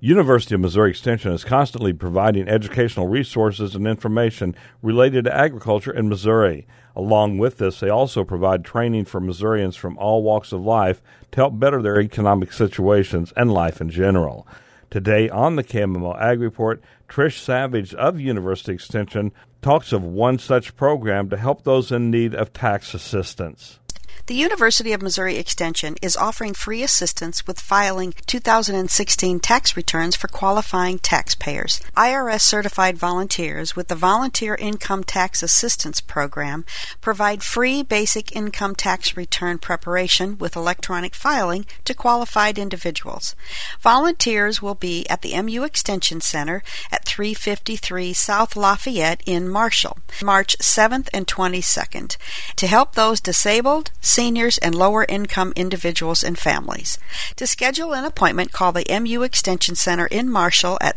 University of Missouri Extension is constantly providing educational resources and information related to agriculture in Missouri. Along with this, they also provide training for Missourians from all walks of life to help better their economic situations and life in general. Today on the KMMO Ag Report, Trish Savage of University Extension talks of one such program to help those in need of tax assistance. The University of Missouri Extension is offering free assistance with filing 2016 tax returns for qualifying taxpayers. IRS-certified volunteers with the Volunteer Income Tax Assistance Program provide free basic income tax return preparation with electronic filing to qualified individuals. Volunteers will be at the MU Extension Center at 353 South Lafayette in Marshall, March 7th and 22nd, to help those disabled, seniors, and lower-income individuals and families. To schedule an appointment, call the MU Extension Center in Marshall at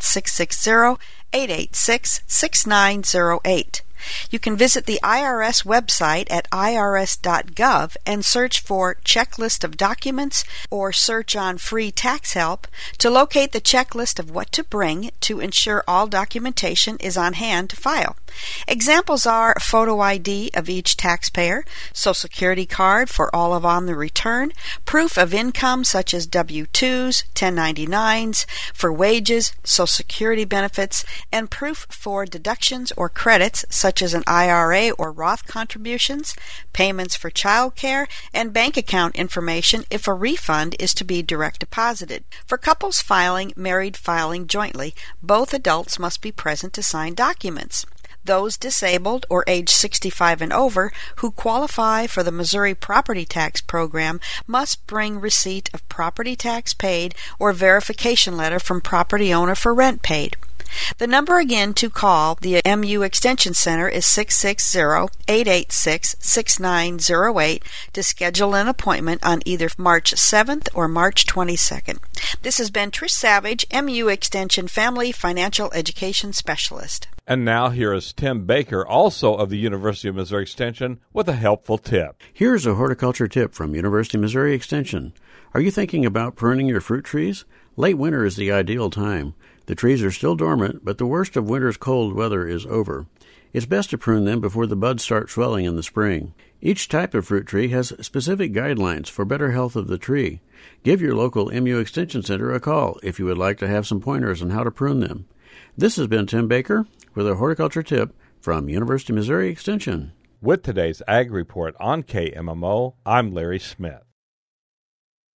660-886-6908. You can visit the IRS website at irs.gov and search for Checklist of Documents or search on Free Tax Help to locate the checklist of what to bring to ensure all documentation is on hand to file. Examples are photo ID of each taxpayer, Social Security card for all of on the return, proof of income such as W-2s, 1099s, for wages, Social Security benefits, and proof for deductions or credits such as an IRA or Roth contributions, payments for child care, and bank account information if a refund is to be direct deposited. For couples filing, married filing jointly, both adults must be present to sign documents. Those disabled or age 65 and over who qualify for the Missouri Property Tax Program must bring receipt of property tax paid or verification letter from property owner for rent paid. The number again to call the MU Extension Center is 660-886-6908 to schedule an appointment on either March 7th or March 22nd. This has been Trish Savage, MU Extension Family Financial Education Specialist. And now here is Tim Baker, also of the University of Missouri Extension, with a helpful tip. Here's a horticulture tip from University of Missouri Extension. Are you thinking about pruning your fruit trees? Late winter is the ideal time. The trees are still dormant, but the worst of winter's cold weather is over. It's best to prune them before the buds start swelling in the spring. Each type of fruit tree has specific guidelines for better health of the tree. Give your local MU Extension Center a call if you would like to have some pointers on how to prune them. This has been Tim Baker with a horticulture tip from University of Missouri Extension. With today's Ag Report on KMMO, I'm Larry Smith.